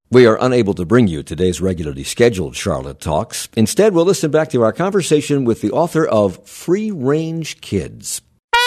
We are unable to bring you today's regularly scheduled Charlotte Talks. Instead, we'll listen back to our conversation with the author of Free Range Kids.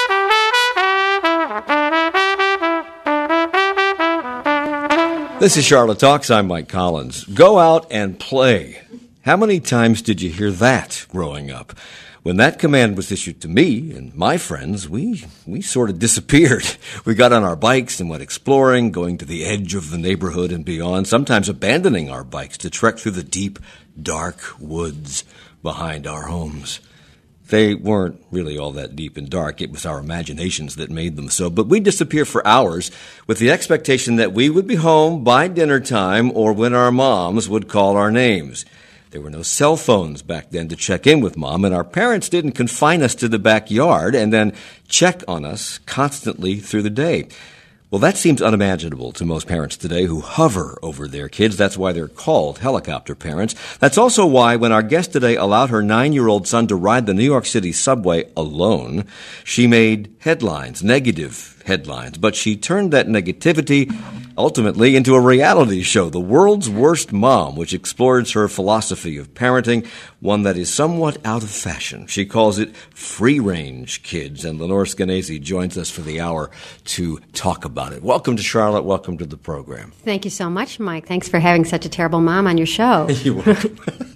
This is Charlotte Talks. I'm Mike Collins. Go out and play. How many times did you hear that growing up? When that command was issued to me and my friends, we sort of disappeared. We got on our bikes and went exploring, going to the edge of the neighborhood and beyond, sometimes abandoning our bikes to trek through the deep, dark woods behind our homes. They weren't really all that deep and dark. It was our imaginations that made them so. But we'd disappear for hours with the expectation that we would be home by dinner time or when our moms would call our names. There were no cell phones back then to check in with Mom, and our parents didn't confine us to the backyard and then check on us constantly through the day. Well, that seems unimaginable to most parents today who hover over their kids. That's why they're called helicopter parents. That's also why when our guest today allowed her 9-year-old son to ride the New York City subway alone, she made headlines, negative headlines. But she turned that negativity ultimately into a reality show, The World's Worst Mom, which explores her philosophy of parenting, one that is somewhat out of fashion. She calls it Free Range Kids, and Lenore Skenazy joins us for the hour to talk about it. Welcome to Charlotte. Welcome to the program. Thank you so much, Mike. Thanks for having such a terrible mom on your show. You're welcome.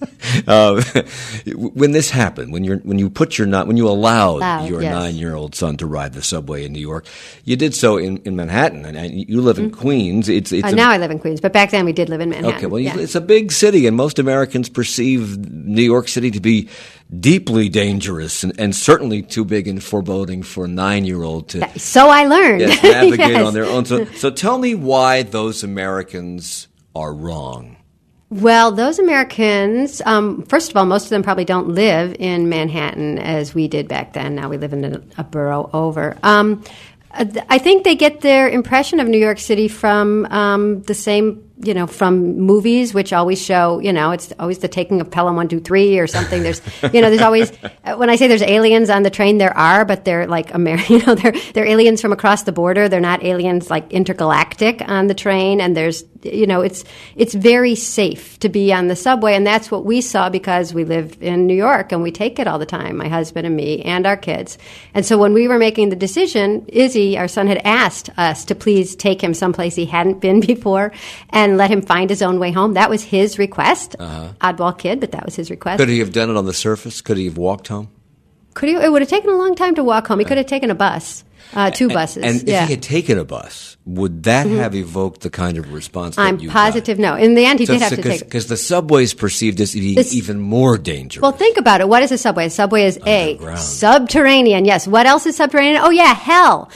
When this happened, when you allowed your 9-year-old son to ride the subway in New York, you did so in Manhattan, and you live in Queens. Now I live in Queens, but back then we did live in Manhattan. Okay, well, It's a big city, and most Americans perceive New York City to be deeply dangerous and certainly too big and foreboding for a 9-year-old to. So I learned. Navigate on their own. So tell me why those Americans are wrong. Well, those Americans, first of all, most of them probably don't live in Manhattan as we did back then. Now we live in a borough over. I think they get their impression of New York City from the same, from movies, which always show, it's always the taking of Pelham 1, 2, 3 or something. There's always, when I say there's aliens on the train, there are, but they're like, they're aliens from across the border. They're not aliens like intergalactic on the train. And there's, it's very safe to be on the subway. And that's what we saw because we live in New York and we take it all the time, my husband and me and our kids. And so when we were making the decision, Izzy, our son, had asked us to please take him someplace he hadn't been before and let him find his own way home. That was his request. Oddball kid, but that was his request. Could he have done it on the surface? Could he have walked home? It would have taken a long time to walk home. He could have taken a bus. 2 buses. And if he had taken a bus, would that have evoked the kind of response that you got? I'm positive no. In the end, he did have to take it. Because the subway is perceived as being even more dangerous. Well, think about it. What is a subway? A subway is subterranean. Yes. What else is subterranean? Oh, yeah, hell.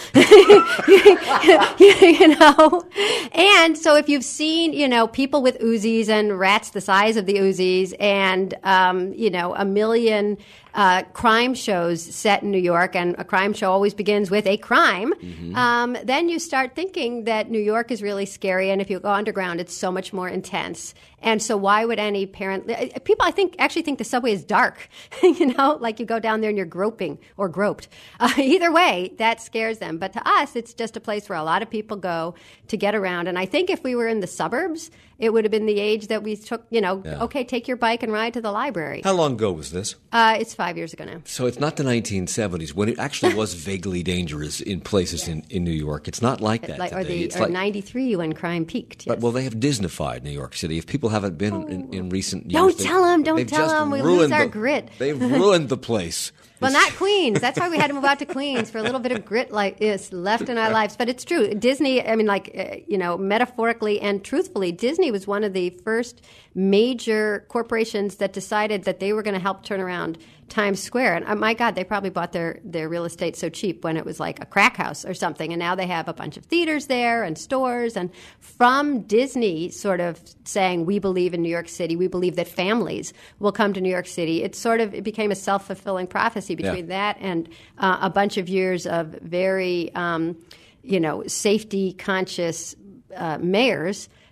And so if you've seen, people with Uzis and rats the size of the Uzis and, a million crime shows set in New York, and a crime show always begins with a crime, then you start thinking that New York is really scary, and if you go underground, it's so much more intense. And so why would any parent – people, I think, actually think the subway is dark, like you go down there and you're groping or groped. Either way, that scares them. But to us, it's just a place where a lot of people go to get around. And I think if we were in the suburbs, it would have been the age that we took, okay, take your bike and ride to the library. How long ago was this? It's 5 years ago now. So it's not the 1970s when it actually was vaguely dangerous in places in New York. It's not like that today. Or 93 when crime peaked. Yes. Well, they have Disneyfied New York City. If people haven't been in recent years. Don't tell them. We lose our grit. They've ruined the place. Well, not Queens. That's why we had to move out to Queens for a little bit of grit is left in our lives. But it's true. Disney, metaphorically and truthfully, Disney was one of the first major corporations that decided that they were going to help turn around Times Square. And my God, they probably bought their real estate so cheap when it was like a crack house or something. And now they have a bunch of theaters there and stores. And from Disney sort of saying, we believe in New York City, we believe that families will come to New York City, it became a self-fulfilling prophecy between that and a bunch of years of very, safety-conscious mayors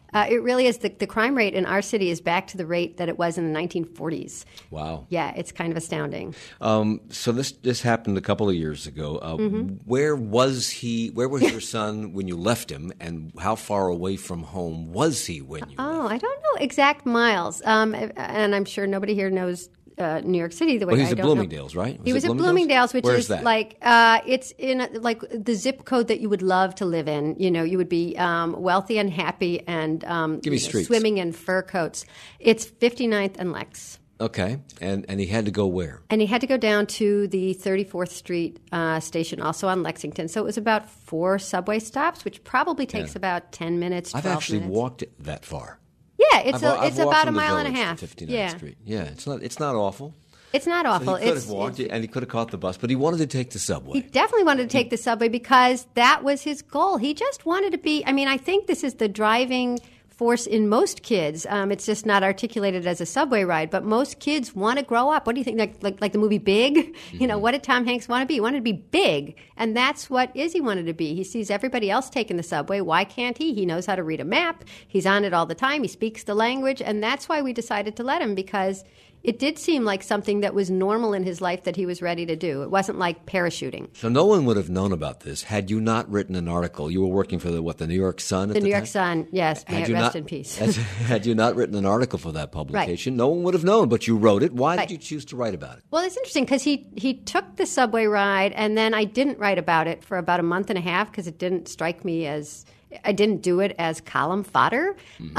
It really is. The crime rate in our city is back to the rate that it was in the 1940s. Wow. Yeah, it's kind of astounding. So this happened a couple of years ago. Where was your son when you left him, and how far away from home was he when you left? I don't know exact miles, and I'm sure nobody here knows New York City the way I don't know. He was at Bloomingdale's, right? He was at Bloomingdale's, which Where's is that? like it's in like the zip code that you would love to live in. You know, you would be wealthy and happy and Give me streets. swimming in fur coats. It's 59th and Lex. Okay, and he had to go where? And he had to go down to the 34th Street station, also on Lexington. So it was about 4 subway stops, which probably takes about 10 minutes, 12 I've actually minutes. walked that far. Yeah, it's I've walked about a from the mile and a Village half. to 59th Yeah. Street. Yeah, it's not awful. It's not awful. So he could have walked, and he could have caught the bus, but he wanted to take the subway. He definitely wanted to take the subway because that was his goal. He just wanted to be. I mean, I think this is the driving force in most kids. It's just not articulated as a subway ride, but most kids want to grow up. What do you think? Like the movie Big? You know, what did Tom Hanks want to be? He wanted to be big, and that's what Izzy wanted to be. He sees everybody else taking the subway. Why can't he? He knows how to read a map. He's on it all the time. He speaks the language, and that's why we decided to let him, because it did seem like something that was normal in his life that he was ready to do. It wasn't like parachuting. So no one would have known about this had you not written an article. You were working for the New York Sun at the The New York time? Sun, yes. May it rest in peace. Had you not written an article for that publication, no one would have known, but you wrote it. Why did you choose to write about it? Well, it's interesting because he took the subway ride, and then I didn't write about it for about a month and a half because it didn't strike me as – I didn't do it as column fodder.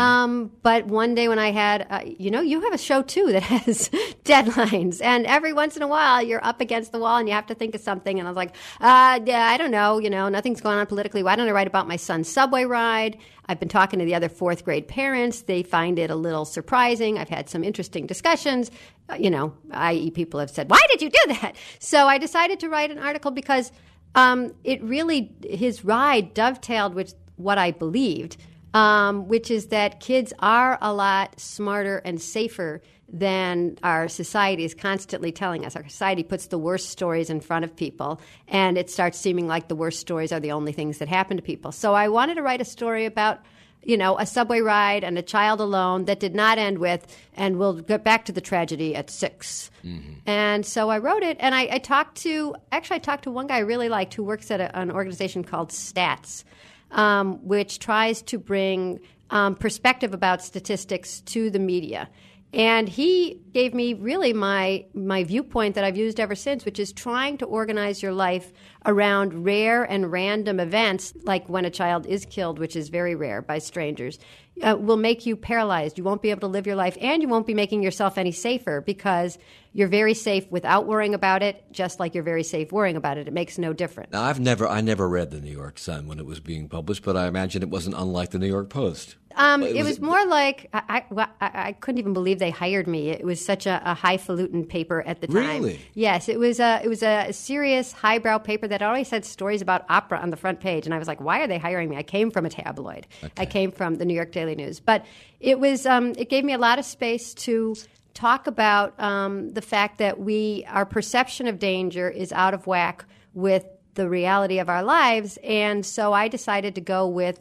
But one day when I had you have a show too that has deadlines, and every once in a while you're up against the wall and you have to think of something. And I was like, I don't know, nothing's going on politically. Why don't I write about my son's subway ride? I've been talking to the other 4th grade parents. They find it a little surprising. I've had some interesting discussions. I.e. people have said, why did you do that? So I decided to write an article because his ride dovetailed with what I believed, which is that kids are a lot smarter and safer than our society is constantly telling us. Our society puts the worst stories in front of people, and it starts seeming like the worst stories are the only things that happen to people. So I wanted to write a story about a subway ride and a child alone that did not end with, and we'll get back to the tragedy at 6. And so I wrote it, and I talked to one guy I really liked who works at an organization called STATS, which tries to bring perspective about statistics to the media. And he gave me really my viewpoint that I've used ever since, which is trying to organize your life around rare and random events, like when a child is killed, which is very rare, by strangers, will make you paralyzed. You won't be able to live your life, and you won't be making yourself any safer because you're very safe without worrying about it, just like you're very safe worrying about it. It makes no difference. Now, I never read the New York Sun when it was being published, but I imagine it wasn't unlike the New York Post. It was more like I couldn't even believe they hired me. It was such a highfalutin paper at the time. Really? Yes, it was a serious highbrow paper that always had stories about opera on the front page, and I was like, why are they hiring me? I came from a tabloid. Okay. I came from the New York Daily News, but it was it gave me a lot of space to talk about the fact that our perception of danger is out of whack with the reality of our lives, and so I decided to go with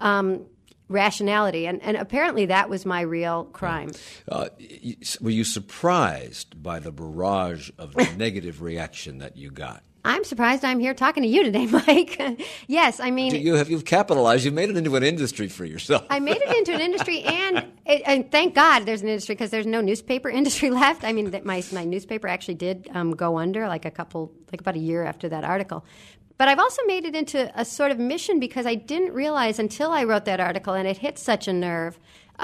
rationality, and apparently that was my real crime. Were you surprised by the barrage of negative reaction that you got? I'm surprised I'm here talking to you today, Mike. Yes, I mean... You've capitalized. You've made it into an industry for yourself. I made it into an industry, and thank God there's an industry, because there's no newspaper industry left. I mean, my newspaper actually did go under about a year after that article. But I've also made it into a sort of mission because I didn't realize until I wrote that article, and it hit such a nerve,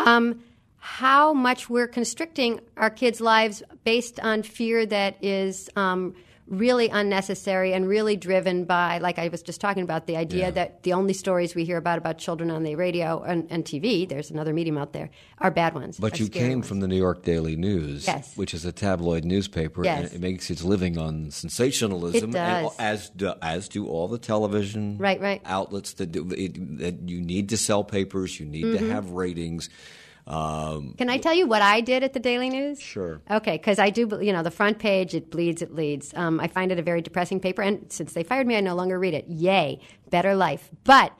how much we're constricting our kids' lives based on fear that is really unnecessary and really driven by, like I was just talking about, the idea that the only stories we hear about children on the radio and TV, there's another medium out there, are bad ones. But you came from the New York Daily News, yes, which is a tabloid newspaper, yes, and it makes its living on sensationalism, it does. And as do all the television outlets that you need to sell papers, you need to have ratings. Can I tell you what I did at the Daily News? Sure. Okay, because I do, the front page, it bleeds, it leads. I find it a very depressing paper, and since they fired me, I no longer read it. Yay, better life. But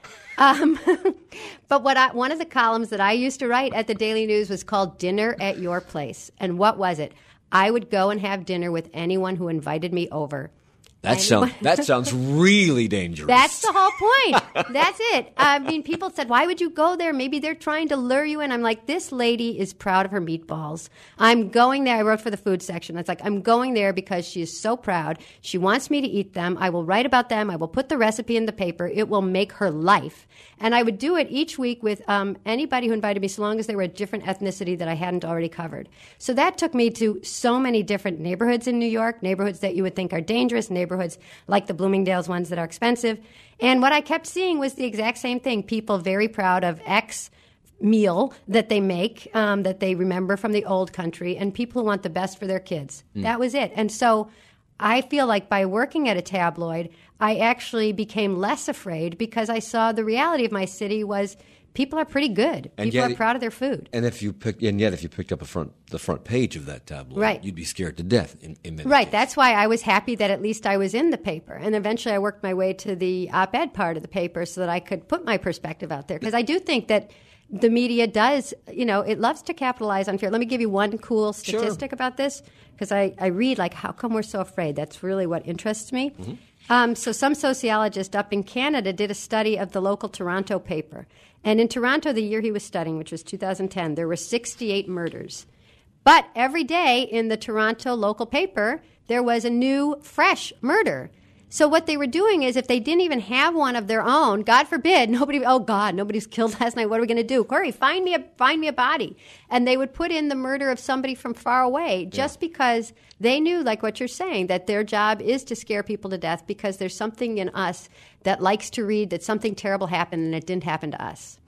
one of the columns that I used to write at the Daily News was called Dinner at Your Place. And what was it? I would go and have dinner with anyone who invited me over. That sounds really dangerous. That's the whole point. That's it. I mean, people said, why would you go there? Maybe they're trying to lure you in. I'm like, this lady is proud of her meatballs. I'm going there. I wrote for the food section. It's like, I'm going there because she is so proud. She wants me to eat them. I will write about them. I will put the recipe in the paper. It will make her life. And I would do it each week with anybody who invited me, so long as they were a different ethnicity that I hadn't already covered. So that took me to so many different neighborhoods in New York, neighborhoods that you would think are dangerous, neighborhoods like the Bloomingdale's ones that are expensive. And what I kept seeing was the exact same thing. People very proud of X meal that they make, that they remember from the old country, and people who want the best for their kids. That was it. And so I feel like by working at a tabloid, I actually became less afraid because I saw the reality of my city was people are pretty good. People are proud of their food. And if you picked up the front page of that tabloid, right, you'd be scared to death in many Right. cases. That's why I was happy that at least I was in the paper. And eventually I worked my way to the op-ed part of the paper so that I could put my perspective out there. Because I do think that the media does, it loves to capitalize on fear. Let me give you one cool statistic about this, because I read, like, how come we're so afraid? That's really what interests me. Mm-hmm. So some sociologist up in Canada did a study of the local Toronto paper. And in Toronto, the year he was studying, which was 2010, there were 68 murders. But every day in the Toronto local paper, there was a new, fresh murder. So what they were doing is if they didn't even have one of their own, God forbid, nobody's killed last night. What are we going to do? Corey, find me a body. And they would put in the murder of somebody from far away just because they knew, like what you're saying, that their job is to scare people to death because there's something in us that likes to read that something terrible happened and it didn't happen to us.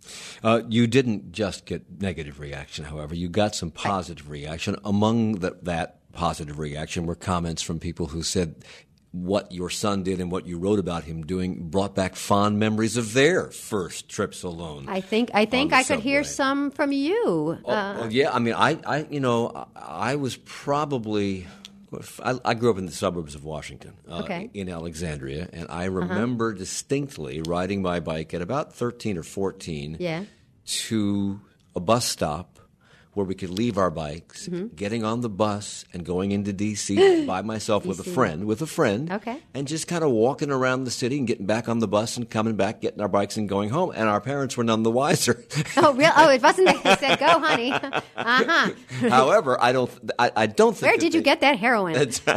You didn't just get negative reaction, however. You got some positive reaction. Among that positive reaction were comments from people who said what your son did and what you wrote about him doing brought back fond memories of their first trips alone. I think I could hear some from you. Yeah. I mean, I was probably. I grew up in the suburbs of Washington, in Alexandria, and I remember distinctly riding my bike at about 13 or 14 to a bus stop where we could leave our bikes, getting on the bus and going into D.C. by myself with a friend, and just kind of walking around the city and getting back on the bus and coming back, getting our bikes and going home. And our parents were none the wiser. Oh, really? Oh, it wasn't that they said, "Go, honey." However, I don't think. Where did you get that heroin?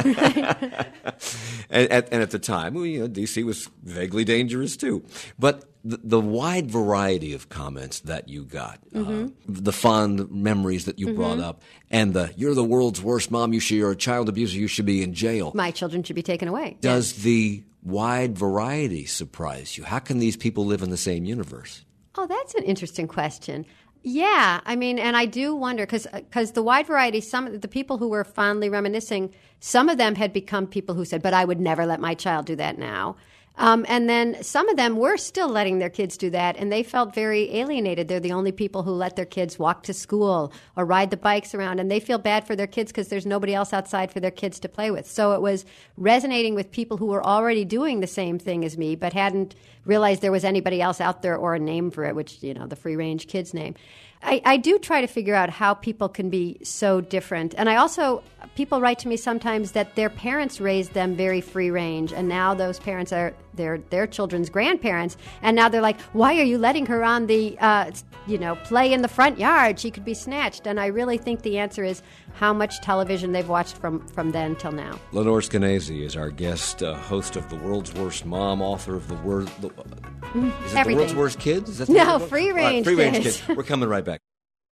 and at the time, D.C. was vaguely dangerous too, but. The wide variety of comments that you got, the fond memories that you brought up, and you're the world's worst mom, you're a child abuser, you should be in jail. My children should be taken away. Does the wide variety surprise you? How can these people live in the same universe? Oh, that's an interesting question. Yeah, I mean, and I do wonder, because the wide variety, some of the people who were fondly reminiscing, some of them had become people who said, but I would never let my child do that now. And then some of them were still letting their kids do that, and they felt very alienated. They're the only people who let their kids walk to school or ride the bikes around, and they feel bad for their kids because there's nobody else outside for their kids to play with. So it was resonating with people who were already doing the same thing as me but hadn't realized there was anybody else out there or a name for it, which, the free-range kids name. I do try to figure out how people can be so different. And people write to me sometimes that their parents raised them very free range, and now those parents are their children's grandparents, and now they're like, why are you letting her on the, play in the front yard? She could be snatched. And I really think the answer is how much television they've watched from then till now. Lenore Skenazy is our guest, host of The World's Worst Mom, author of Is it Everything. The World's Worst Kids? Is that No, Free Range Kids. We're coming right back.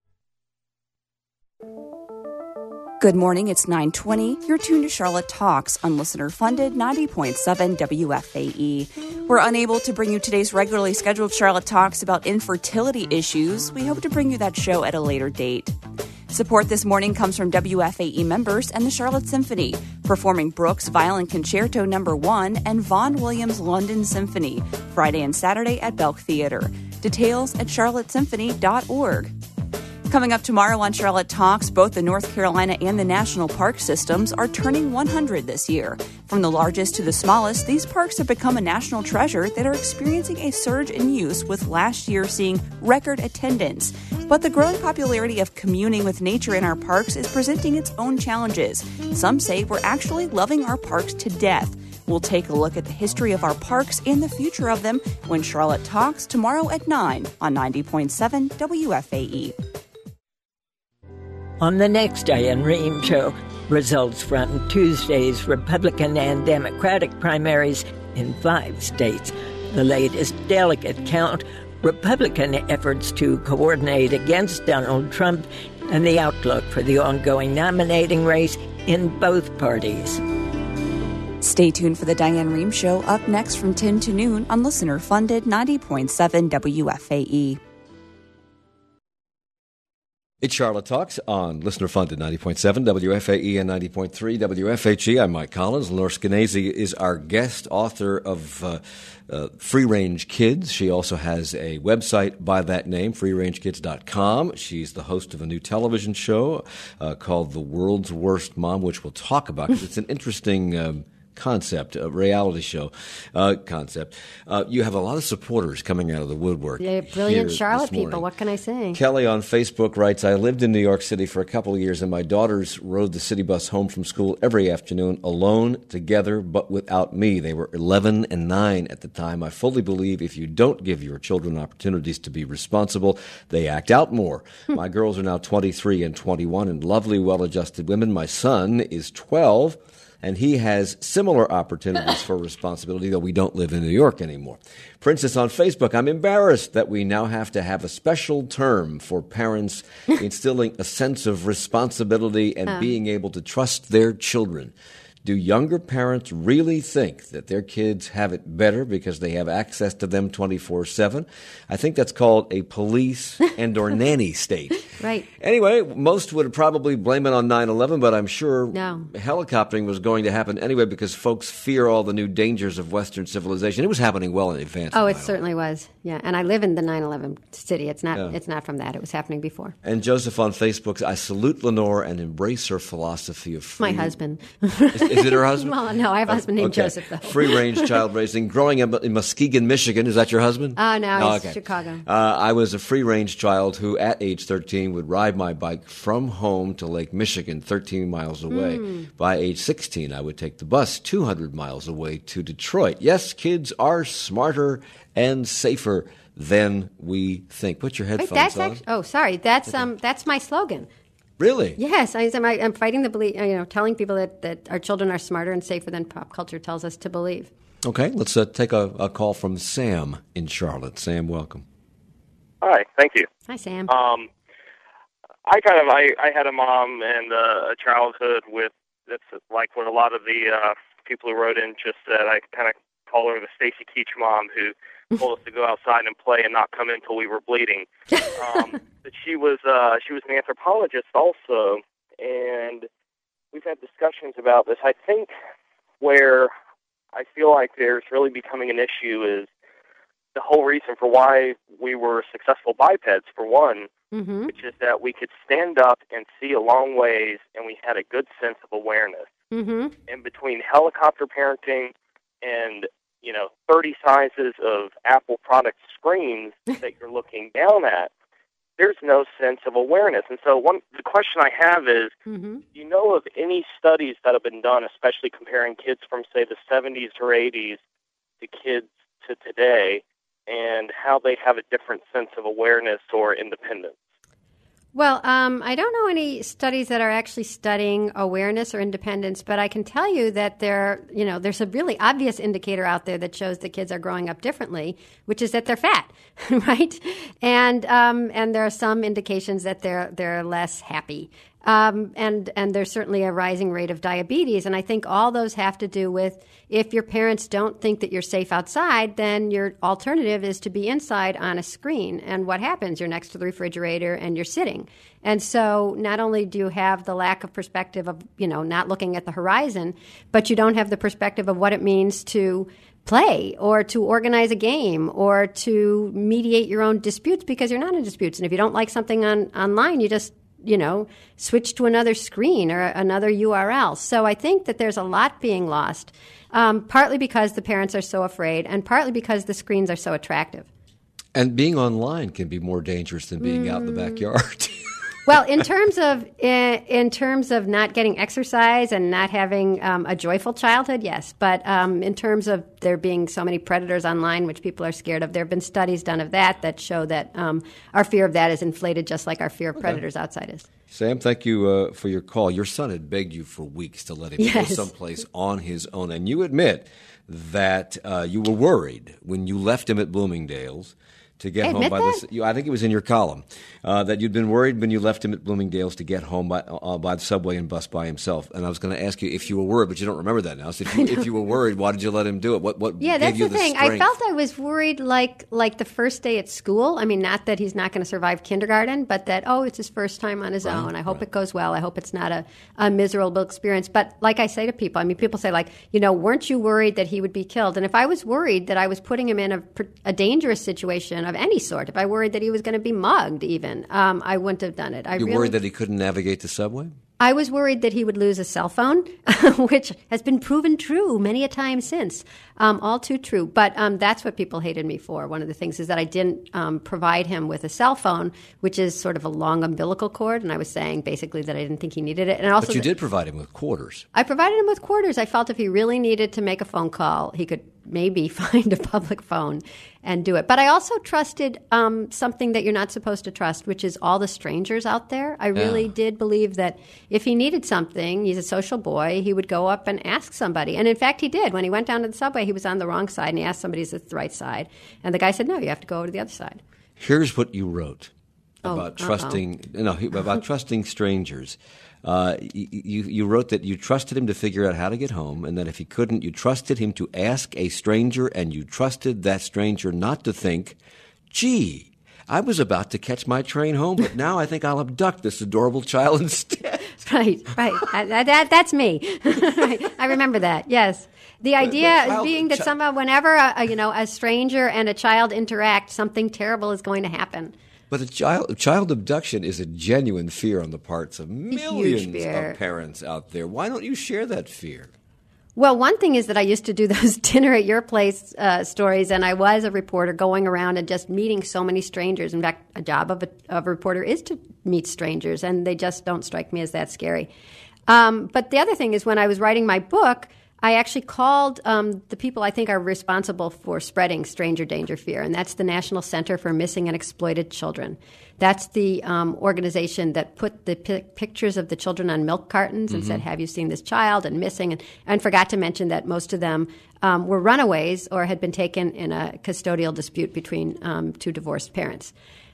Good morning, it's 9:20. You're tuned to Charlotte Talks on listener-funded 90.7 WFAE. We're unable to bring you today's regularly scheduled Charlotte Talks about infertility issues. We hope to bring you that show at a later date. Support this morning comes from WFAE members and the Charlotte Symphony, performing Brooks Violin Concerto No. 1 and Vaughan Williams London Symphony, Friday and Saturday at Belk Theater. Details at charlottesymphony.org. Coming up tomorrow on Charlotte Talks, both the North Carolina and the National Park systems are turning 100 this year. From the largest to the smallest, these parks have become a national treasure that are experiencing a surge in use, with last year seeing record attendance. But the growing popularity of communing with nature in our parks is presenting its own challenges. Some say we're actually loving our parks to death. We'll take a look at the history of our parks and the future of them when Charlotte Talks tomorrow at 9 on 90.7 WFAE. On the next Diane Rehm Show, results from Tuesday's Republican and Democratic primaries in 5 states, the latest delegate count, Republican efforts to coordinate against Donald Trump, and the outlook for the ongoing nominating race in both parties. Stay tuned for the Diane Rehm Show up next from 10 to noon on listener-funded 90.7 WFAE. It's Charlotte Talks on listener-funded 90.7 WFAE and 90.3 WFHE. I'm Mike Collins. Lenore Skenazy is our guest, author of Free Range Kids. She also has a website by that name, freerangekids.com. She's the host of a new television show called The World's Worst Mom, which we'll talk about because it's an interesting concept, a reality show concept. You have a lot of supporters coming out of the woodwork. Yeah, brilliant Charlotte people. What can I say? Kelly on Facebook writes, I lived in New York City for a couple of years, and my daughters rode the city bus home from school every afternoon, alone, together, but without me. They were 11 and 9 at the time. I fully believe if you don't give your children opportunities to be responsible, they act out more. My girls are now 23 and 21 and lovely, well-adjusted women. My son is 12. And he has similar opportunities for responsibility, though we don't live in New York anymore. Princess on Facebook, I'm embarrassed that we now have to have a special term for parents instilling a sense of responsibility and being able to trust their children. Do younger parents really think that their kids have it better because they have access to them 24/7? I think that's called a police and or nanny state. Right. Anyway, most would probably blame it on 9/11, but I'm sure No. helicoptering was going to happen anyway because folks fear all the new dangers of Western civilization. It was happening well in advance. Oh, of it 9/11. certainly was. Yeah, and I live in the 9/11 city. It's not. It's not from that. It was happening before. And Joseph on Facebook, I salute Lenore and embrace her philosophy of free. My husband. Is it her husband? Well, no, I have a husband named Okay. Joseph, though. Free-range child raising. Growing up in Muskegon, Michigan. Is that your husband? No, he's Chicago. I was a free-range child who, at age 13, would ride my bike from home to Lake Michigan, 13 miles away. By age 16, I would take the bus 200 miles away to Detroit. Yes, kids are smarter and safer than we think. Put your Wait, headphones that's on. actually. Oh, sorry. That's my slogan. Really? Yes, I'm fighting the belief. Telling people that our children are smarter and safer than pop culture tells us to believe. Okay, let's take a call from Sam in Charlotte. Sam, welcome. Hi, thank you. Hi, Sam. I had a mom and a childhood with that's like what a lot of the people who wrote in just said. I kind of call her the Stacy Keach mom who told us to go outside and play and not come in until we were bleeding. But she was an anthropologist also, and we've had discussions about this. I think where I feel like there's really becoming an issue is the whole reason for why we were successful bipeds, for one, which is that we could stand up and see a long ways, and we had a good sense of awareness. And between helicopter parenting and 30 sizes of Apple product screens that you're looking down at, there's no sense of awareness. And so the question I have is, do you know of any studies that have been done, especially comparing kids from, say, the 70s or 80s to kids to today, and how they have a different sense of awareness or independence? Well, I don't know any studies that are actually studying awareness or independence, but I can tell you that there's a really obvious indicator out there that shows that kids are growing up differently, which is that they're fat, right? And there are some indications that they're less happy. And there's certainly a rising rate of diabetes. And I think all those have to do with if your parents don't think that you're safe outside, then your alternative is to be inside on a screen. And what happens? You're next to the refrigerator and you're sitting. And so not only do you have the lack of perspective of, not looking at the horizon, but you don't have the perspective of what it means to play or to organize a game or to mediate your own disputes because you're not in disputes. And if you don't like something online, you just, switch to another screen or another URL. So I think that there's a lot being lost, partly because the parents are so afraid and partly because the screens are so attractive. And being online can be more dangerous than being out in the backyard. Well, in terms of not getting exercise and not having a joyful childhood, yes. But in terms of there being so many predators online, which people are scared of, there have been studies done of that show that our fear of that is inflated just like our fear of predators outside is. Sam, thank you for your call. Your son had begged you for weeks to let him go someplace on his own. And you admit that you were worried when you left him at Bloomingdale's to get home by the. I think it was in your column that you'd been worried when you left him at Bloomingdale's to get home by the subway and bus by himself. And I was going to ask you if you were worried, but you don't remember that now. So if you were worried, why did you let him do it? What yeah, gave that's you the thing. strength? I felt I was worried, like the first day at school. I mean, not that he's not going to survive kindergarten, but that it's his first time on his own. I hope it goes well. I hope it's not a miserable experience. But like I say to people, people say weren't you worried that he would be killed? And if I was worried that I was putting him in a dangerous situation of any sort, if I worried that he was going to be mugged even, I wouldn't have done it. You're worried that he couldn't navigate the subway? I was worried that he would lose a cell phone, which has been proven true many a time since, all too true. But that's what people hated me for. One of the things is that I didn't provide him with a cell phone, which is sort of a long umbilical cord, and I was saying basically that I didn't think he needed it. And also, but you did provide him with quarters. I provided him with quarters. I felt if he really needed to make a phone call, he could maybe find a public phone and do it. But I also trusted something that you're not supposed to trust, which is all the strangers out there. I really did believe that if he needed something, he's a social boy, he would go up and ask somebody. And in fact, he did. When he went down to the subway, he was on the wrong side, and he asked somebody, is it the right side? And the guy said, no, you have to go over to the other side. Here's what you wrote about trusting strangers. You wrote that you trusted him to figure out how to get home, and that if he couldn't, you trusted him to ask a stranger, and you trusted that stranger not to think, gee, I was about to catch my train home, but now I think I'll abduct this adorable child instead. Right. That's me. Right. I remember that, yes. The idea being that somehow whenever a stranger and a child interact, something terrible is going to happen. But child abduction is a genuine fear on the parts of millions of parents out there. Why don't you share that fear? Well, one thing is that I used to do those dinner at your place stories, and I was a reporter going around and just meeting so many strangers. In fact, a job of a reporter is to meet strangers, and they just don't strike me as that scary. But the other thing is when I was writing my book, I actually called the people I think are responsible for spreading stranger danger fear, and that's the National Center for Missing and Exploited Children. That's the organization that put the pictures of the children on milk cartons and said, have you seen this child, and missing, and forgot to mention that most of them were runaways or had been taken in a custodial dispute between two divorced parents.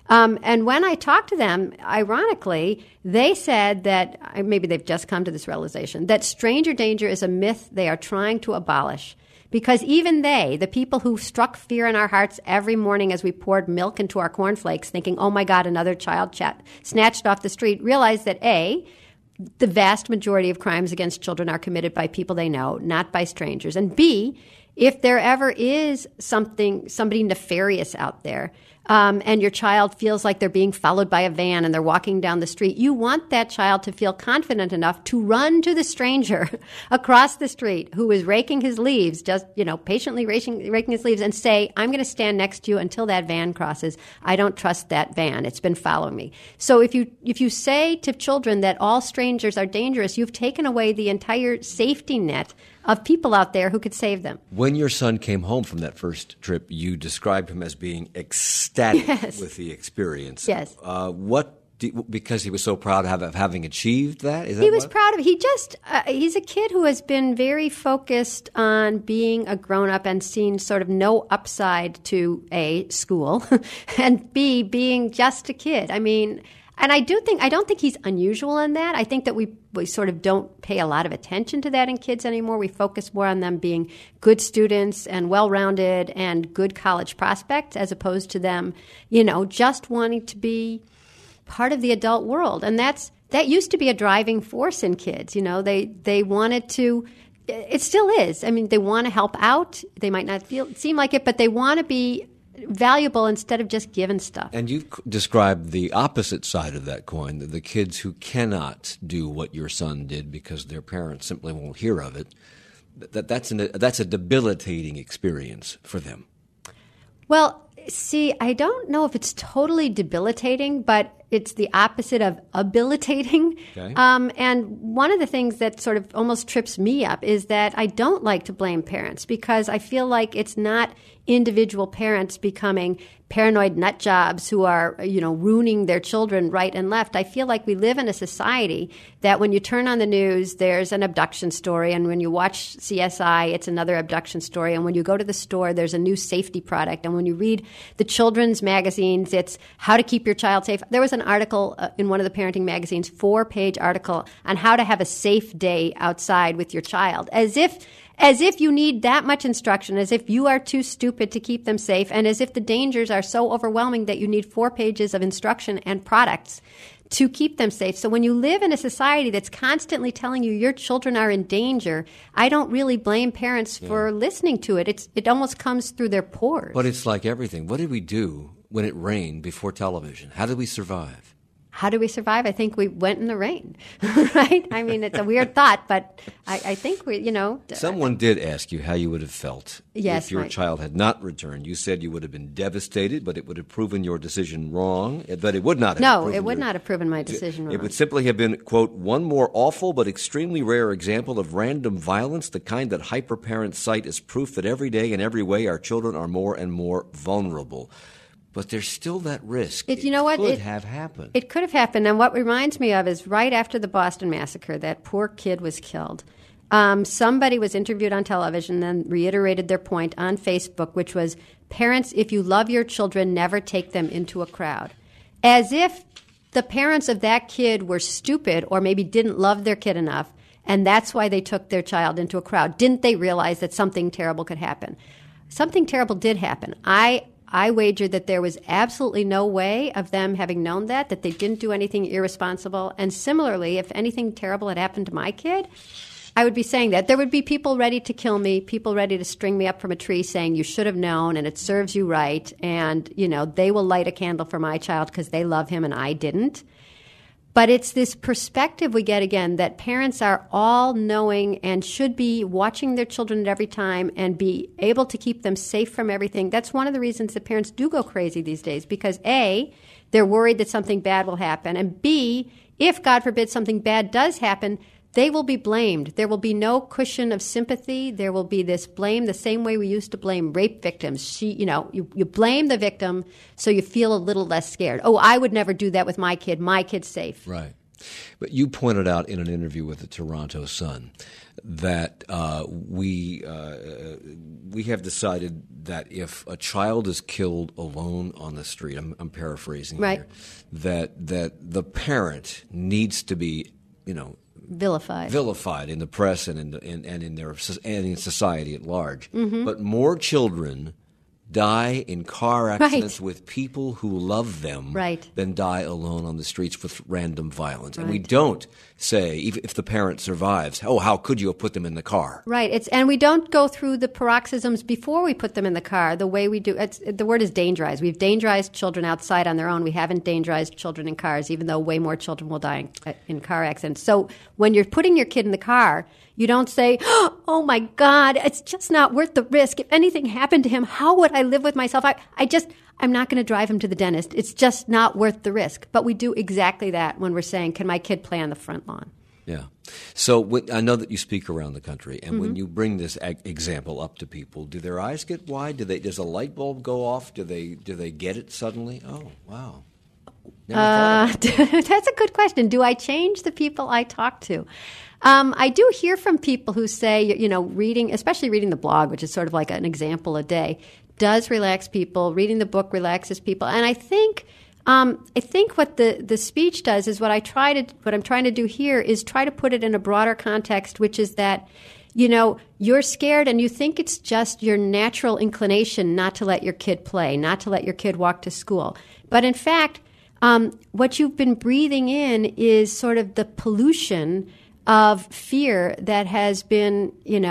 And when I talked to them, ironically, they said that, maybe they've just come to this realization, that stranger danger is a myth they are trying to abolish. Because even they, the people who struck fear in our hearts every morning as we poured milk into our cornflakes, thinking, oh my God, another child snatched off the street, realized that A, the vast majority of crimes against children are committed by people they know, not by strangers. And B, if there ever is somebody nefarious out there, and your child feels like they're being followed by a van and they're walking down the street, you want that child to feel confident enough to run to the stranger across the street who is raking his leaves, just, patiently raking his leaves, and say, I'm going to stand next to you until that van crosses. I don't trust that van. It's been following me. So if you say to children that all strangers are dangerous, you've taken away the entire safety net of people out there who could save them. When your son came home from that first trip, you described him as being ecstatic with the experience. Yes. Because he was so proud of having achieved that? He was proud of it. He's a kid who has been very focused on being a grown-up and seen sort of no upside to A, school, and B, being just a kid. I mean, and I don't think he's unusual in that. I think that we sort of don't pay a lot of attention to that in kids anymore. We focus more on them being good students and well-rounded and good college prospects as opposed to them, just wanting to be part of the adult world. And that used to be a driving force in kids. They wanted to It still is. I mean, they want to help out. They might not seem like it, but they want to be valuable instead of just given stuff. And you've described the opposite side of that coin, the kids who cannot do what your son did because their parents simply won't hear of it. That's a debilitating experience for them. Well, see, I don't know if it's totally debilitating, but it's the opposite of habilitating. Okay. And one of the things that sort of almost trips me up is that I don't like to blame parents because I feel like it's not individual parents becoming paranoid nut jobs who are, ruining their children right and left. I feel like we live in a society that when you turn on the news, there's an abduction story. And when you watch CSI, it's another abduction story. And when you go to the store, there's a new safety product. And when you read the children's magazines, it's how to keep your child safe. There was an article in one of the parenting magazines, 4-page article on how to have a safe day outside with your child, as if you need that much instruction, as if you are too stupid to keep them safe, and as if the dangers are so overwhelming that you need 4 pages of instruction and products to keep them safe. So when you live in a society that's constantly telling you your children are in danger, I don't really blame parents for listening to it. It almost comes through their pores. But it's like everything. What did we do when it rained before television? How did we survive? How do we survive? I think we went in the rain, right? I mean, it's a weird thought, but I think we, Someone did ask you how you would have felt if your child had not returned. You said you would have been devastated, but it would have proven your decision wrong. But it would not have. No, it would not have proven my decision wrong. It would simply have been, quote, one more awful but extremely rare example of random violence, the kind that hyperparents cite as proof that every day in every way our children are more and more vulnerable. But there's still that risk. It could have happened. It could have happened. And what reminds me of is right after the Boston Massacre, that poor kid was killed. Somebody was interviewed on television and reiterated their point on Facebook, which was, parents, if you love your children, never take them into a crowd. As if the parents of that kid were stupid or maybe didn't love their kid enough, and that's why they took their child into a crowd. Didn't they realize that something terrible could happen? Something terrible did happen. I wager that there was absolutely no way of them having known that they didn't do anything irresponsible. And similarly, if anything terrible had happened to my kid, I would be saying that. There would be people ready to kill me, people ready to string me up from a tree saying, you should have known and it serves you right. And, they will light a candle for my child because they love him and I didn't. But it's this perspective we get, again, that parents are all knowing and should be watching their children at every time and be able to keep them safe from everything. That's one of the reasons that parents do go crazy these days because, A, they're worried that something bad will happen, and B, if, God forbid, something bad does happen, they will be blamed. There will be no cushion of sympathy. There will be this blame the same way we used to blame rape victims. You blame the victim so you feel a little less scared. Oh, I would never do that with my kid. My kid's safe. Right. But you pointed out in an interview with the Toronto Sun that we have decided that if a child is killed alone on the street, I'm paraphrasing here, that the parent needs to be, vilified in the press and in society at large. Mm-hmm. But more children die in car accidents with people who love them than die alone on the streets with random violence. And we don't say, if the parent survives, oh, how could you have put them in the car? Right. And we don't go through the paroxysms before we put them in the car the way we do. The word is dangerized. We've dangerized children outside on their own. We haven't dangerized children in cars, even though way more children will die in car accidents. So when you're putting your kid in the car, you don't say, oh, my God, it's just not worth the risk. If anything happened to him, how would I live with myself? I'm not going to drive him to the dentist. It's just not worth the risk. But we do exactly that when we're saying, can my kid play on the front lawn? Yeah. So I know that you speak around the country, and when you bring this example up to people, do their eyes get wide? Does a light bulb go off? Do they get it suddenly? Oh, wow. That's a good question. Do I change the people I talk to? I do hear from people who say, especially reading the blog, which is sort of like an example a day, does relax people. Reading the book relaxes people. And I think what the speech does is what I'm trying to do here is try to put it in a broader context, which is that, you're scared and you think it's just your natural inclination not to let your kid play, not to let your kid walk to school. But in fact, what you've been breathing in is sort of the pollution of fear that has been,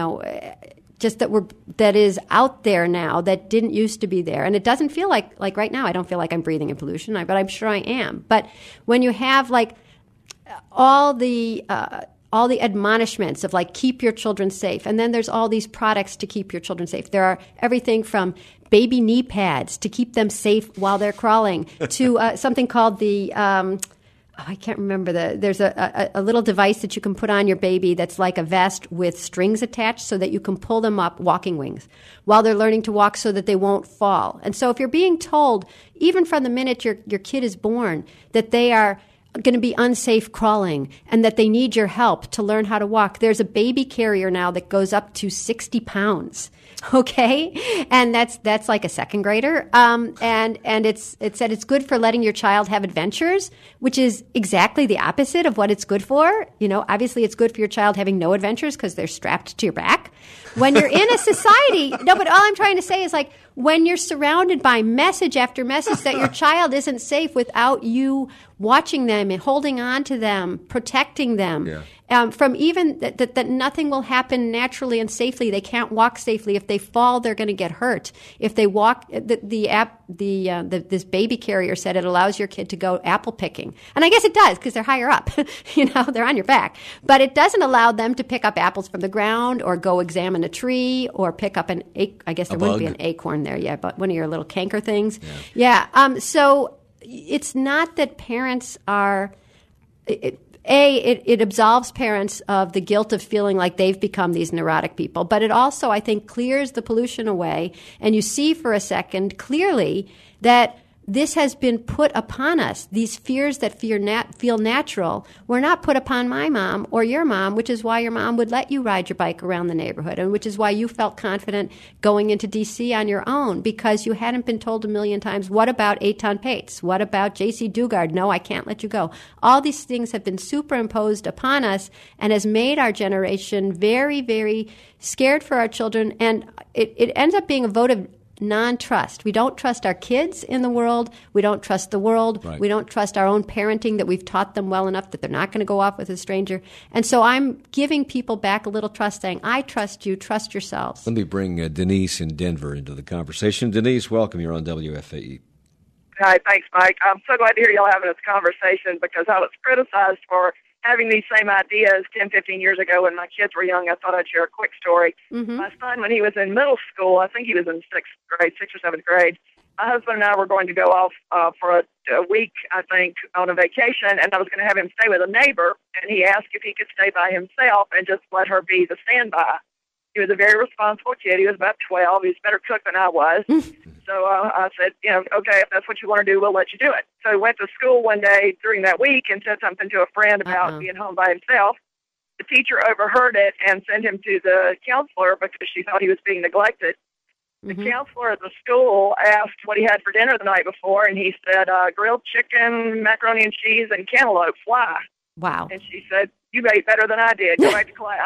that is out there now that didn't used to be there. And it doesn't feel like right now, I don't feel like I'm breathing in pollution, but I'm sure I am. But when you have all the admonishments of keep your children safe, and then there's all these products to keep your children safe. There are everything from baby knee pads to keep them safe while they're crawling to something called the I can't remember there's a little device that you can put on your baby that's like a vest with strings attached so that you can pull them up, walking wings, while they're learning to walk so that they won't fall. And so if you're being told, even from the minute your kid is born, that they are going to be unsafe crawling and that they need your help to learn how to walk, there's a baby carrier now that goes up to 60 pounds. Okay, and that's like a second grader, and it said it's good for letting your child have adventures, which is exactly the opposite of what it's good for. Obviously it's good for your child having no adventures because they're strapped to your back. When you're in a society, no, but all I'm trying to say is when you're surrounded by message after message that your child isn't safe without you watching them and holding on to them, protecting them, from even that nothing will happen naturally and safely. They can't walk safely. If they fall, they're going to get hurt. If they walk, this baby carrier said it allows your kid to go apple picking, and I guess it does because they're higher up. They're on your back, but it doesn't allow them to pick up apples from the ground or go examine a tree or pick up I guess there wouldn't be an acorn there, but one of your little canker things. So it's not that parents are. It absolves parents of the guilt of feeling like they've become these neurotic people, but it also, I think, clears the pollution away, and you see for a second clearly that this has been put upon us. These fears that feel natural were not put upon my mom or your mom, which is why your mom would let you ride your bike around the neighborhood, and which is why you felt confident going into D.C. on your own, because you hadn't been told a million times, what about Eitan Pates? What about J.C. Dugard? No, I can't let you go. All these things have been superimposed upon us and has made our generation very, very scared for our children, and it ends up being a vote of non-trust. We don't trust our kids in the world. We don't trust the world. Right. We don't trust our own parenting, that we've taught them well enough that they're not going to go off with a stranger. And so I'm giving people back a little trust, saying, I trust you, trust yourselves. Let me bring Denise in Denver into the conversation. Denise, welcome. You're on WFAE. Hi, thanks, Mike. I'm so glad to hear y'all having this conversation, because I was criticized for having these same ideas 10, 15 years ago when my kids were young. I thought I'd share a quick story. Mm-hmm. My son, when he was in middle school, I think he was in sixth or seventh grade, my husband and I were going to go off for a week, I think, on a vacation, and I was going to have him stay with a neighbor, and he asked if he could stay by himself and just let her be the standby. He was a very responsible kid. He was about 12. He was a better cook than I was. So I said, okay, if that's what you want to do, we'll let you do it. So he went to school one day during that week and said something to a friend about being home by himself. The teacher overheard it and sent him to the counselor because she thought he was being neglected. The counselor at the school asked what he had for dinner the night before, and he said, grilled chicken, macaroni and cheese, and cantaloupe. Why? Wow. And she said, you ate better than I did. Go back to class.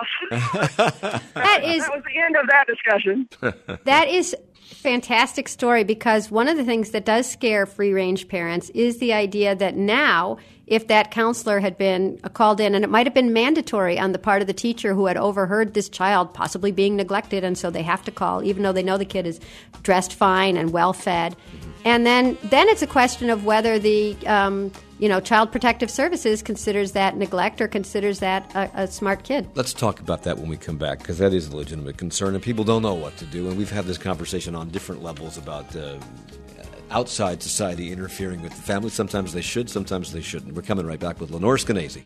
That was the end of that discussion. That is a fantastic story, because one of the things that does scare free-range parents is the idea that now, if that counselor had been called in, and it might have been mandatory on the part of the teacher who had overheard this child possibly being neglected, and so they have to call, even though they know the kid is dressed fine and well-fed. And then it's a question of whether the Child Protective Services considers that neglect or considers that a smart kid. Let's talk about that when we come back, because that is a legitimate concern, and people don't know what to do. And we've had this conversation on different levels about outside society interfering with the family. Sometimes they should, sometimes they shouldn't. We're coming right back with Lenore Skenazy.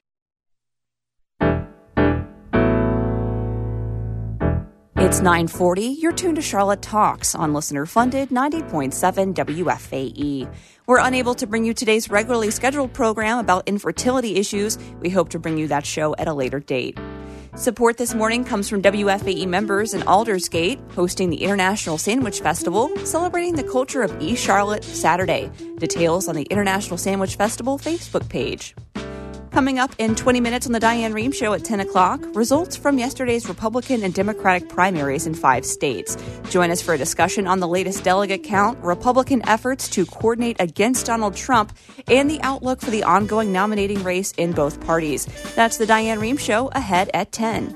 It's 9:40. You're tuned to Charlotte Talks on listener-funded 90.7 WFAE. We're unable to bring you today's regularly scheduled program about infertility issues. We hope to bring you that show at a later date. Support this morning comes from WFAE members in Aldersgate, hosting the International Sandwich Festival, celebrating the culture of East Charlotte Saturday. Details on the International Sandwich Festival Facebook page. Coming up in 20 minutes on the Diane Rehm Show at 10 o'clock, results from yesterday's Republican and Democratic primaries in 5 states. Join us for a discussion on the latest delegate count, Republican efforts to coordinate against Donald Trump, and the outlook for the ongoing nominating race in both parties. That's the Diane Rehm Show ahead at 10.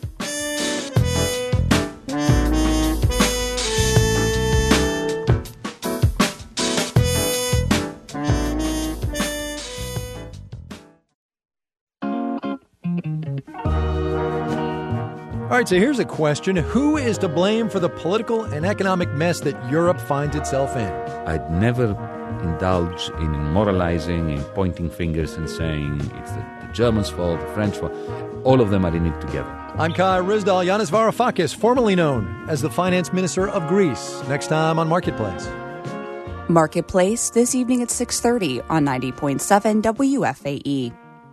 All right, so here's a question. Who is to blame for the political and economic mess that Europe finds itself in? I'd never indulge in moralizing, in pointing fingers and saying it's the Germans' fault, the French fault. All of them are in it together. I'm Kai Ryssdal. Yanis Varoufakis, formerly known as the finance minister of Greece. Next time on Marketplace. Marketplace this evening at 6:30 on 90.7 WFAE.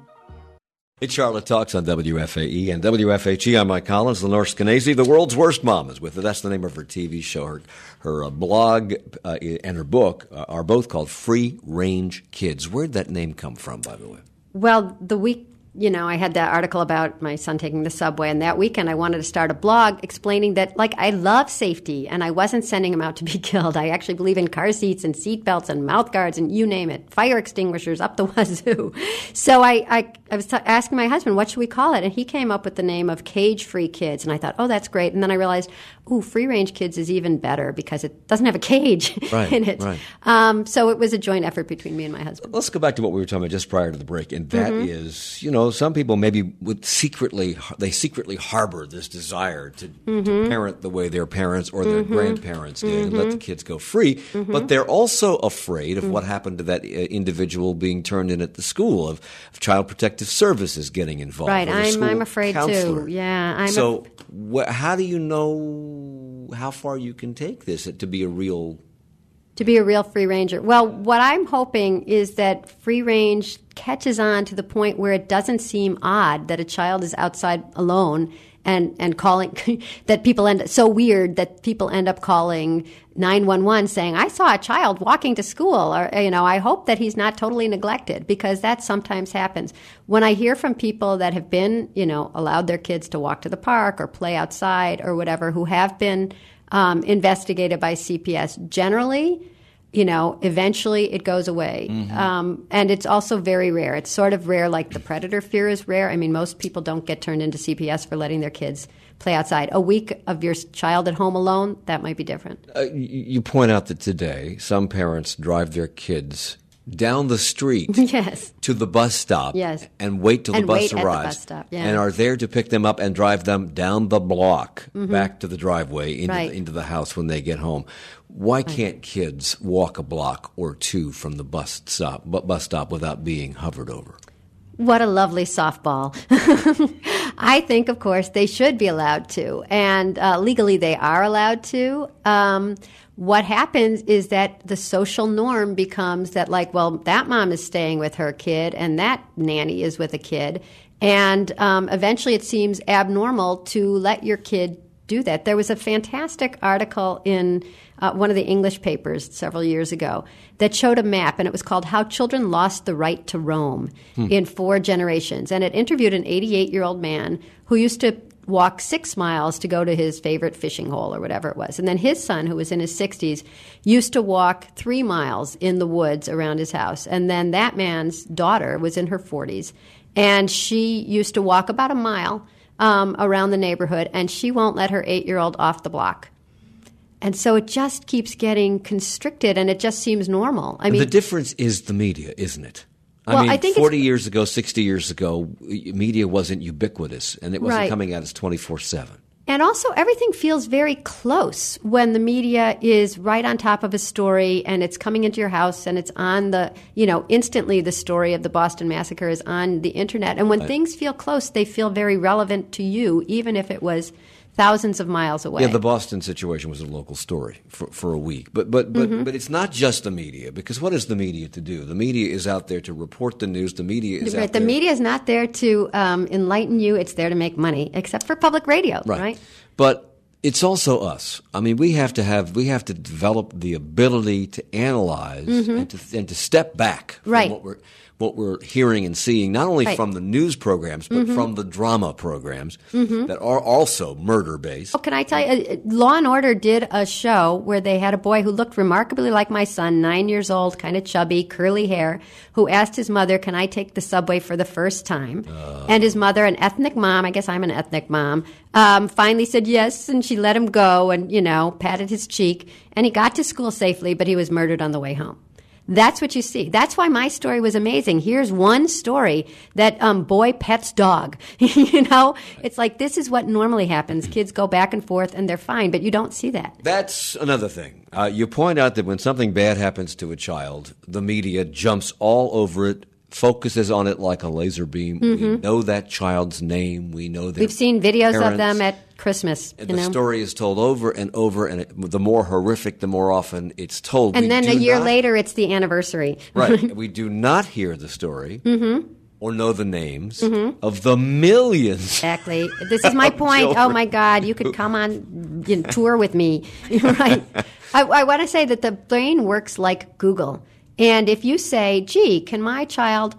It's Charlotte Talks on WFAE and WFHE. I'm Mike Collins. Lenore Skenazy, The World's Worst Mom, is with her. That's the name of her TV show. Her blog and her book are both called Free Range Kids. Where'd that name come from, by the way? Well, the week, I had that article about my son taking the subway, and that weekend I wanted to start a blog explaining that, I love safety, and I wasn't sending him out to be killed. I actually believe in car seats and seat belts and mouth guards and you name it, fire extinguishers up the wazoo. So I was asking my husband, what should we call it? And he came up with the name of Cage-Free Kids, and I thought, oh, that's great. And then I realized, free-range kids is even better because it doesn't have a cage in it. Right. So it was a joint effort between me and my husband. Let's go back to what we were talking about just prior to the break, and that is, some people maybe would secretly harbor this desire to parent the way their parents or their grandparents did and let the kids go free, but they're also afraid of what happened to that individual being turned in at the school, of Child Protective Services getting involved. Right, I'm afraid counselor. too. Yeah, how do you know how far you can take this to be a real free ranger? Well, what I'm hoping is that free range catches on to the point where it doesn't seem odd that a child is outside alone and calling that people so weird that people end up calling 911 saying, I saw a child walking to school, or, I hope that he's not totally neglected, because that sometimes happens. When I hear from people that have been, allowed their kids to walk to the park or play outside or whatever, who have been investigated by CPS, generally, eventually it goes away. And it's also very rare. It's sort of rare, like the predator fear is rare. I mean, most people don't get turned into CPS for letting their kids play outside. A week of your child at home alone, that might be different. You point out that today some parents drive their kids down the street to the bus stop and wait till the bus arrives and are there to pick them up and drive them down the block back to the driveway into the house when they get home. Why can't kids walk a block or two from the bus stop without being hovered over? What a lovely softball. I think, of course, they should be allowed to, and legally they are allowed to. What happens is that the social norm becomes that, that mom is staying with her kid and that nanny is with a kid. And eventually it seems abnormal to let your kid do that. There was a fantastic article in one of the English papers several years ago that showed a map, and it was called How Children Lost the Right to Roam in 4 generations. And it interviewed an 88-year-old man who used to walk 6 miles to go to his favorite fishing hole or whatever it was. And then his son, who was in his 60s, used to walk 3 miles in the woods around his house. And then that man's daughter was in her 40s, and she used to walk about a mile around the neighborhood, and she won't let her 8-year-old off the block. And so it just keeps getting constricted, and it just seems normal. I mean, the difference is the media, isn't it? I think 40 years ago, 60 years ago, media wasn't ubiquitous, and it wasn't coming at us 24/7. And also, everything feels very close when the media is right on top of a story, and it's coming into your house, and it's on the, instantly the story of the Boston Massacre is on the internet. And when things feel close, they feel very relevant to you, even if it was thousands of miles away. Yeah, the Boston situation was a local story for a week. But it's not just the media, because what is the media to do? The media is out there to report the news. The media is out there. The media is not there to enlighten you. It's there to make money, except for public radio, right? But it's also us. I mean, we have to develop the ability to analyze and to step back from what we're hearing and seeing, not only Right. from the news programs, but from the drama programs that are also murder-based. Oh, can I tell you, Law and Order did a show where they had a boy who looked remarkably like my son, 9 years old, kind of chubby, curly hair, who asked his mother, can I take the subway for the first time? And his mother, an ethnic mom, I guess I'm an ethnic mom, finally said yes, and she let him go and, patted his cheek. And he got to school safely, but he was murdered on the way home. That's what you see. That's why my story was amazing. Here's one story that boy pets dog. It's like this is what normally happens. Kids go back and forth and they're fine, but you don't see that. That's another thing. You point out that when something bad happens to a child, the media jumps all over it, focuses on it like a laser beam. We know that child's name. We know their We've seen videos parents. of them at Christmas. And the story is told over and over, and the more horrific, the more often it's told. And then a year later, it's the anniversary. Right. We do not hear the story or know the names of the millions. Exactly. This is my point. children. Oh, my God. You could come on tour with me. Right. I want to say that the brain works like Google. And if you say, gee, can my child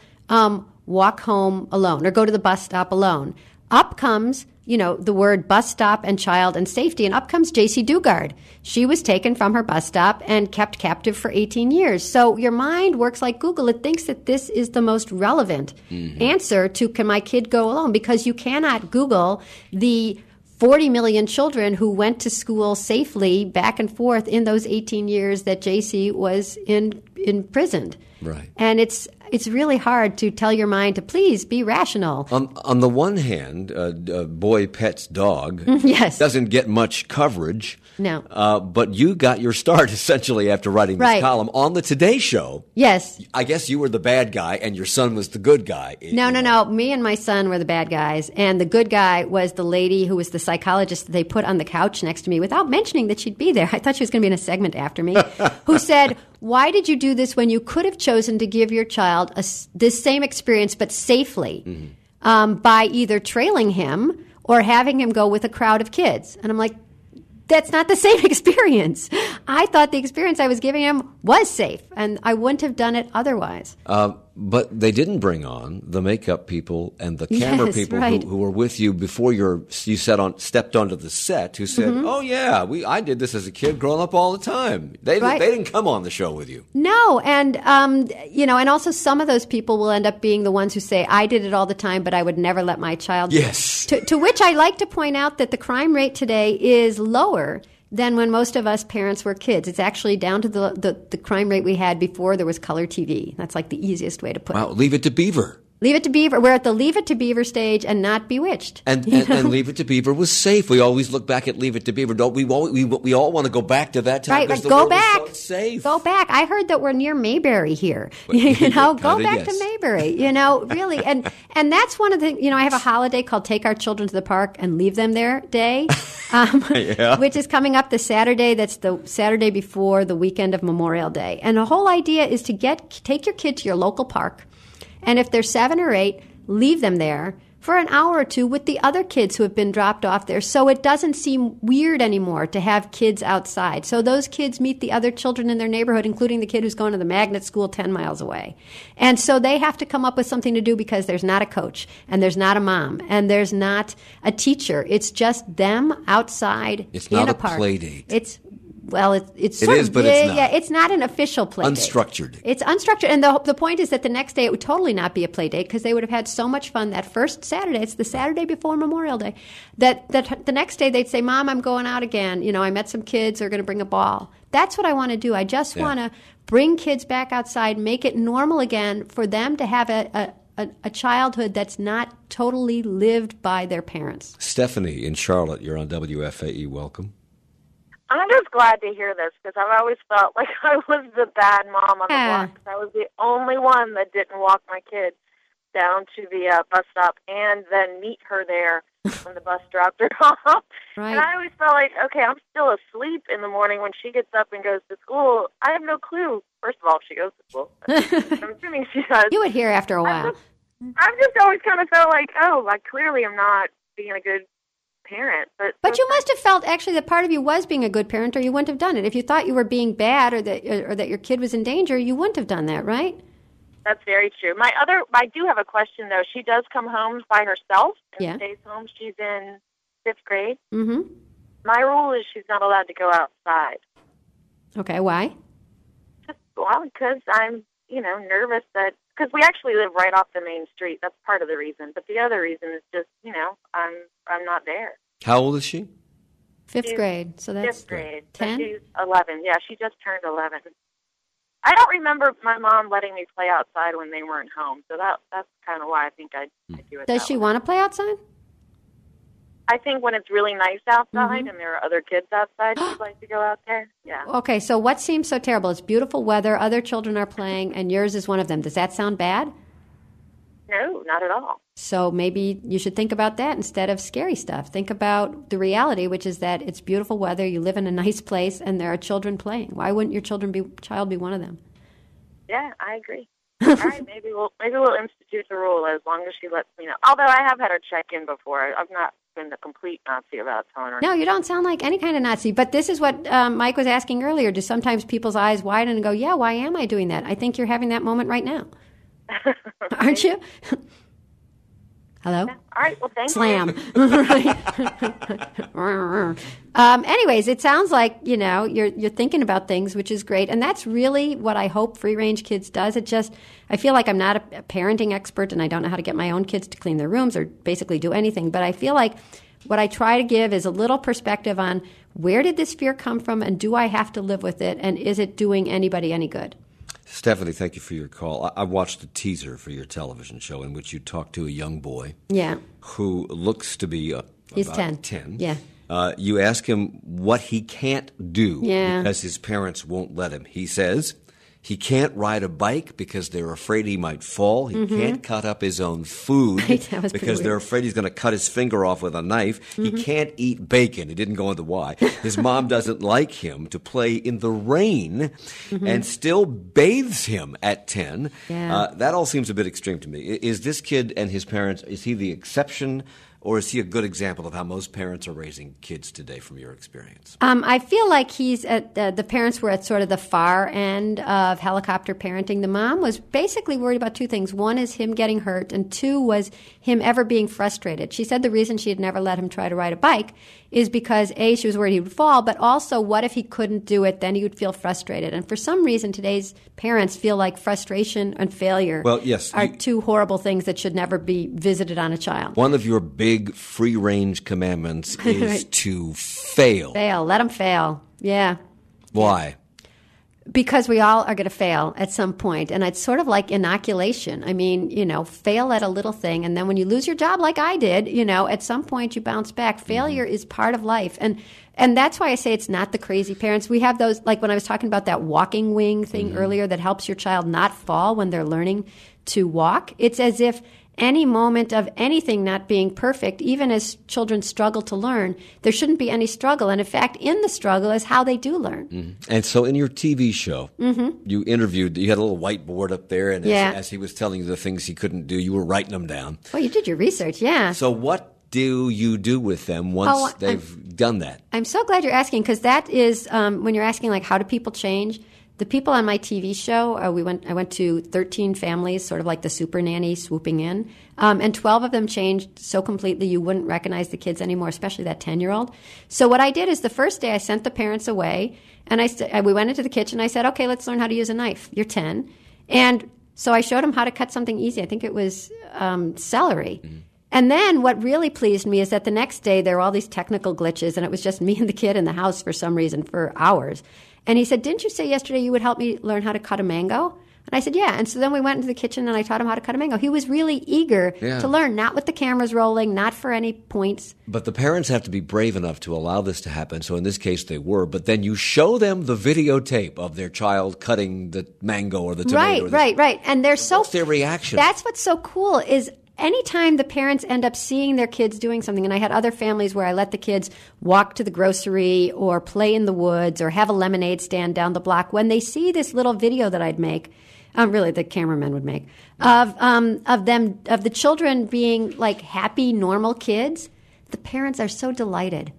walk home alone or go to the bus stop alone? Up comes, the word bus stop and child and safety, and up comes J.C. Dugard. She was taken from her bus stop and kept captive for 18 years. So your mind works like Google. It thinks that this is the most relevant answer to can my kid go alone? Because you cannot Google the 40 million children who went to school safely back and forth in those 18 years that J.C. was imprisoned. Right. And it's really hard to tell your mind to please be rational. On the one hand, boy pets dog Yes. doesn't get much coverage. No. But you got your start essentially after writing this Right. column on the Today Show. Yes. I guess you were the bad guy and your son was the good guy. No. Me and my son were the bad guys, and the good guy was the lady who was the psychologist that they put on the couch next to me without mentioning that she'd be there. I thought she was going to be in a segment after me, who said, why did you do this when you could have chosen to give your child this same experience but safely by either trailing him or having him go with a crowd of kids? And I'm like, that's not the same experience. I thought the experience I was giving him was safe, and I wouldn't have done it otherwise. But they didn't bring on the makeup people and the camera Yes, people right. who were with you before you stepped onto the set, who said, "Oh yeah, I did this as a kid, growing up all the time." They didn't come on the show with you. No, and and also some of those people will end up being the ones who say, "I did it all the time, but I would never let my child." Yes. To which I like to point out that the crime rate today is lower than when most of us parents were kids. It's actually down to the crime rate we had before there was color TV. That's like the easiest way to put it. Wow, Leave It to Beaver. Leave It to Beaver. We're at the Leave It to Beaver stage and not Bewitched. And Leave It to Beaver was safe. We always look back at Leave It to Beaver. Don't we? We all want to go back to that time. Right, because the go world back. was so safe. Go back. I heard that we're near Mayberry here. Go Kinda, back yes. to Mayberry. Really, and that's one of the. I have a holiday called Take Our Children to the Park and Leave Them There Day, which is coming up the Saturday. That's the Saturday before the weekend of Memorial Day, and the whole idea is to take your kid to your local park, and if they're 7 or 8. Leave them there for an hour or two with the other kids who have been dropped off there, so it doesn't seem weird anymore to have kids outside. So those kids meet the other children in their neighborhood, including the kid who's going to the magnet school 10 miles away. And so they have to come up with something to do because there's not a coach, and there's not a mom, and there's not a teacher. It's just them outside It's in not a a park. play date. It's it's It sort is, of, but it's not. Yeah, it's not an official play date. Unstructured. It's unstructured, and the point is that the next day it would totally not be a play date because they would have had so much fun that first Saturday. It's the Saturday before Memorial Day. That the next day they'd say, "Mom, I'm going out again. I met some kids who are going to bring a ball." That's what I want to do. I just want to bring kids back outside, make it normal again for them to have a childhood that's not totally lived by their parents. Stephanie in Charlotte, you're on WFAE. Welcome. I'm just glad to hear this because I've always felt like I was the bad mom on the block because I was the only one that didn't walk my kid down to the bus stop and then meet her there when the bus dropped her off. Right. And I always felt like, okay, I'm still asleep in the morning when she gets up and goes to school. I have no clue, first of all, if she goes to school. I'm assuming she does. You would hear after a while. I've just always kind of felt like, clearly I'm not being a good parent. But you must have felt actually that part of you was being a good parent, or you wouldn't have done it. If you thought you were being bad, or that your kid was in danger, you wouldn't have done that, right? That's very true. I do have a question, though. She does come home by herself and stays home. She's in 5th grade. Mm-hmm. My rule is she's not allowed to go outside. Okay, why? Because I'm, nervous because we actually live right off the main street. That's part of the reason. But the other reason is just, I'm not there. How old is she? 5th grade. So that's 5th grade. 10? So she's 11. Yeah, she just turned 11. I don't remember my mom letting me play outside when they weren't home. So that's kind of why I think I do it. Does she want to play outside? I think when it's really nice outside and there are other kids outside, she'd like to go out there. Yeah. Okay, so what seems so terrible? It's beautiful weather, other children are playing, and yours is one of them. Does that sound bad? No, not at all. So maybe you should think about that instead of scary stuff. Think about the reality, which is that it's beautiful weather, you live in a nice place, and there are children playing. Why wouldn't your child be one of them? Yeah, I agree. All right, maybe we'll institute the rule as long as she lets me know. Although I have had her check in before. I've not been the complete Nazi about telling her. No, you don't sound like any kind of Nazi. But this is what Mike was asking earlier. Do sometimes people's eyes widen and go, yeah, why am I doing that? I think you're having that moment right now. Aren't you? Hello? Yeah. All right, well, thank Slam. you. Anyways, it sounds like, you're thinking about things, which is great. And that's really what I hope Free Range Kids does. I feel like I'm not a parenting expert and I don't know how to get my own kids to clean their rooms or basically do anything. But I feel like what I try to give is a little perspective on where did this fear come from and do I have to live with it and is it doing anybody any good? Stephanie, thank you for your call. I watched a teaser for your television show in which you talked to a young boy who looks to be He's about 10. Yeah. You ask him what he can't do because his parents won't let him. He says he can't ride a bike because they're afraid he might fall. He can't cut up his own food because they're afraid he's going to cut his finger off with a knife. He can't eat bacon. He didn't go into why. His mom doesn't like him to play in the rain and still bathes him at 10. Yeah. That all seems a bit extreme to me. Is this kid and his parents, is he the exception? Or is he a good example of how most parents are raising kids today from your experience? I feel like he's at the parents were at sort of the far end of helicopter parenting. The mom was basically worried about two things. One is him getting hurt, and two was him ever being frustrated. She said the reason she had never let him try to ride a bike is because, A, she was worried he would fall, but also what if he couldn't do it, then he would feel frustrated. And for some reason, today's parents feel like frustration and failure are two horrible things that should never be visited on a child. One of your big free-range commandments is to fail. Fail. Let them fail. Yeah. Why? Because we all are going to fail at some point, and it's sort of like inoculation. I mean, fail at a little thing, and then when you lose your job like I did, at some point you bounce back. Failure is part of life, and that's why I say it's not the crazy parents. We have those, like when I was talking about that walking wing thing earlier that helps your child not fall when they're learning to walk. It's as if any moment of anything not being perfect, even as children struggle to learn, there shouldn't be any struggle. And in fact, in the struggle is how they do learn. And so in your TV show, you had a little whiteboard up there, and as he was telling you the things he couldn't do, you were writing them down. Well, you did your research, yeah. So what do you do with them once they've done that? I'm so glad you're asking, because that is, when you're asking, like, how do people change? The people on my TV show, I went to 13 families, sort of like the super nanny swooping in, and 12 of them changed so completely you wouldn't recognize the kids anymore, especially that 10-year-old. So what I did is the first day I sent the parents away, and we went into the kitchen. I said, okay, let's learn how to use a knife. You're 10. And so I showed them how to cut something easy. I think it was celery. And then what really pleased me is that the next day there were all these technical glitches, and it was just me and the kid in the house for some reason for hours. And he said, didn't you say yesterday you would help me learn how to cut a mango? And I said, yeah. And so then we went into the kitchen and I taught him how to cut a mango. He was really eager to learn, not with the cameras rolling, not for any points. But the parents have to be brave enough to allow this to happen. So in this case they were. But then you show them the videotape of their child cutting the mango or the tomato. Right. And they're so... What's their reaction? That's what's so cool is... Anytime the parents end up seeing their kids doing something, and I had other families where I let the kids walk to the grocery or play in the woods or have a lemonade stand down the block, when they see this little video that I'd make, really the cameraman would make, of the children being like happy, normal kids, the parents are so delighted.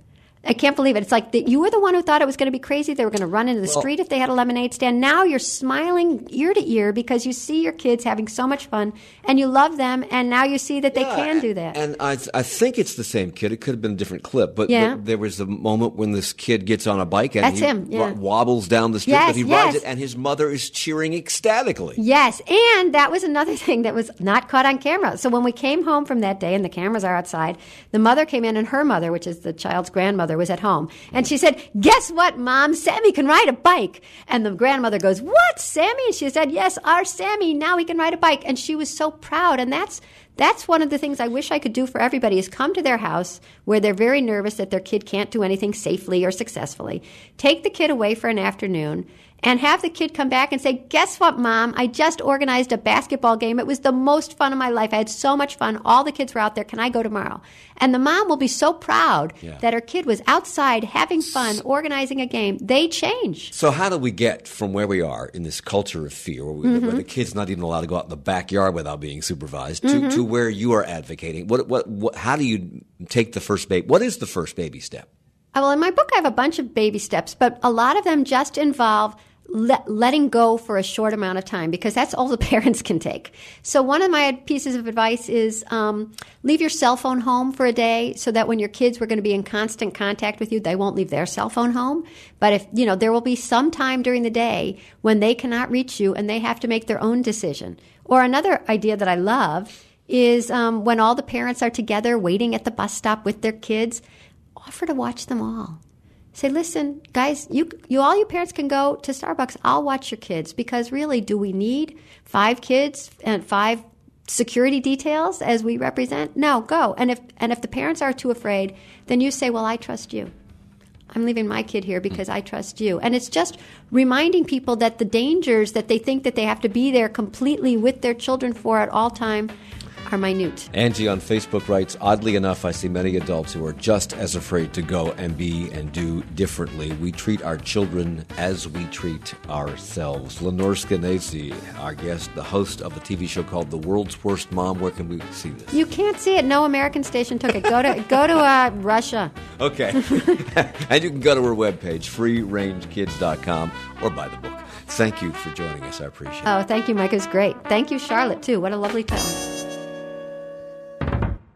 I can't believe it. It's like you were the one who thought it was going to be crazy. They were going to run into the street if they had a lemonade stand. Now you're smiling ear to ear because you see your kids having so much fun and you love them, and now you see that they can do that. And I think it's the same kid. It could have been a different clip, but there was a moment when this kid gets on a bike and wobbles down the street, but he rides it, and his mother is cheering ecstatically. Yes, and that was another thing that was not caught on camera. So when we came home from that day, and the cameras are outside, the mother came in, and her mother, which is the child's grandmother, was at home. And she said, "Guess what, Mom? Sammy can ride a bike." And the grandmother goes, "What, Sammy?" And she said, "Yes, our Sammy, now he can ride a bike." And she was so proud. And that's one of the things I wish I could do for everybody is come to their house where they're very nervous that their kid can't do anything safely or successfully. Take the kid away for an afternoon and have the kid come back and say, "Guess what, Mom? I just organized a basketball game. It was the most fun of my life. I had so much fun. All the kids were out there. Can I go tomorrow?" And the mom will be so proud that her kid was outside having fun, organizing a game. They change. So how do we get from where we are in this culture of fear, where the kid's not even allowed to go out in the backyard without being supervised, to where you are advocating? How do you take the first baby? What is the first baby step? Well, in my book, I have a bunch of baby steps, but a lot of them just involve letting go for a short amount of time, because that's all the parents can take. So one of my pieces of advice is leave your cell phone home for a day, so that when your kids were going to be in constant contact with you, they won't leave their cell phone home. But if there will be some time during the day when they cannot reach you and they have to make their own decision. Or another idea that I love is when all the parents are together waiting at the bus stop with their kids, offer to watch them all. Say, "Listen, guys, you all you parents can go to Starbucks. I'll watch your kids, because really, do we need 5 kids and 5 security details as we represent? No, go." And if the parents are too afraid, then you say, "Well, I trust you. I'm leaving my kid here because I trust you." And it's just reminding people that the dangers that they think that they have to be there completely with their children for at all time are minute. Angie on Facebook writes, "Oddly enough, I see many adults who are just as afraid to go and be and do differently. We treat our children as we treat ourselves." Lenore Skenazy, our guest, the host of a TV show called The World's Worst Mom. Where can we see this? You can't see it. No American station took it. Go to Russia. Okay. And you can go to her webpage, freerangekids.com, or buy the book. Thank you for joining us. I appreciate it. Oh, thank you, Mike. It was great. Thank you, Charlotte, too. What a lovely tone.